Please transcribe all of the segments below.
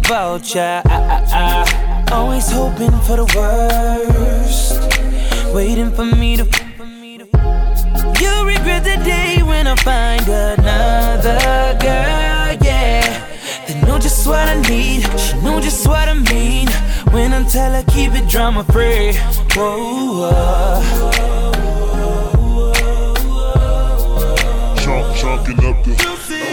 about ya. Always hoping for the worst, waiting for me to. You'll regret the day when I find another girl, yeah. They know just what I need, she know just what I mean. When I tell her keep it drama free. Whoa, Chalking up the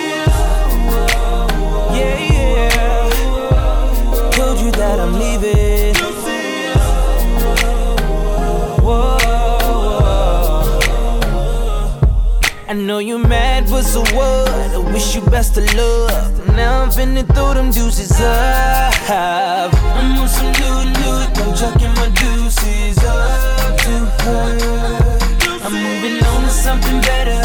yeah. Told you that I'm leaving. Whoa. I know you mad, but so what? I wish you best of luck. Now I'm finna throw them deuces up. I'm on some new, I'm chucking my deuces up to her. I'm moving on to something better.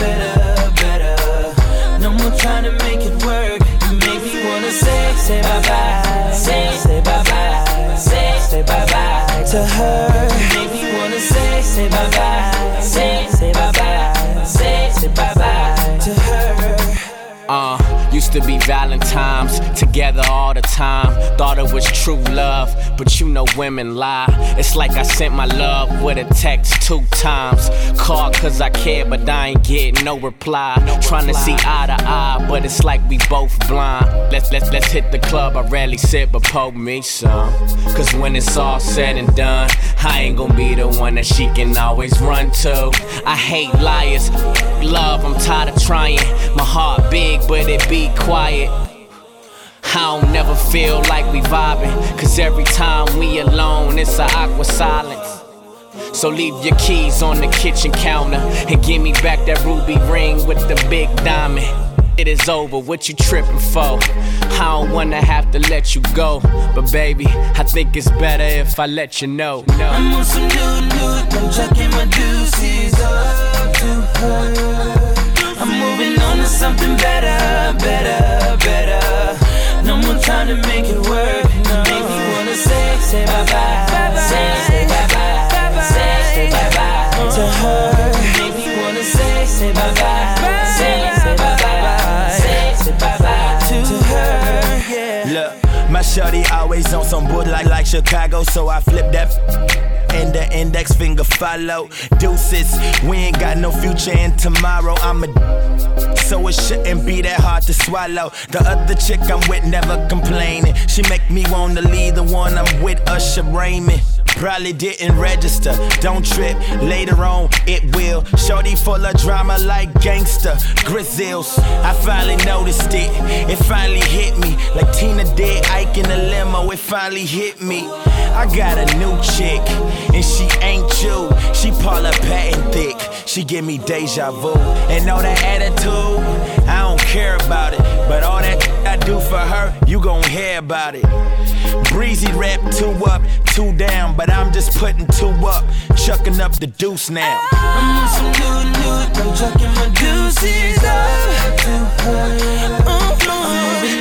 No more trying to make it work. You make me wanna say bye-bye. Say bye-bye. Say bye-bye to her. You make me wanna say bye-bye. Say bye-bye. Say bye-bye to her. Used to be Valentine's, together all the time. Thought it was true love, but you know women lie. It's like I sent my love with a text 2 times. Called cause I care, but I ain't getting no reply. Trying to see eye to eye, but it's like we both blind. Let's hit the club, I rarely sit, but pour me some. Cause when it's all said and done, I ain't gon' be the one that she can always run to. I hate liars, love, I'm tired of trying. My heart big, but it be quiet. I don't never feel like we vibing, cause every time we alone, it's an awkward silence. So leave your keys on the kitchen counter and give me back that ruby ring with the big diamond. It is over, what you tripping for? I don't wanna have to let you go, but baby, I think it's better if I let you know. I'm on some new, I'm chucking my deuces up to her. I'm moving on to something better. No more trying to make it work. Make me wanna say bye-bye. Say bye-bye. Say bye-bye to her. Make me wanna say bye-bye. Say bye-bye. Say bye-bye to her. Yeah. Look, my shorty always on some wood like Chicago, so I flip that and the index finger follow. Deuces, we ain't got no future in tomorrow. I'm a so it shouldn't be that hard to swallow. The other chick I'm with never complaining. She make me wanna leave the one I'm with, Usher Raymond. Probably didn't register, don't trip, later on it will. Shorty full of drama like gangsta, Grizzles. I finally noticed it, it finally hit me. Like Tina did Ike in a limo, it finally hit me. I got a new chick, and she ain't you. She Paula Patton thick, she give me deja vu. And all that attitude, I don't care about it. But all that I do for her, you gon' hear about it. Breezy rap 2 up, 2 down, but I'm just putting 2 up, chucking up the deuce now. I'm on some new, I'm chucking my deuces up to her. I'm moving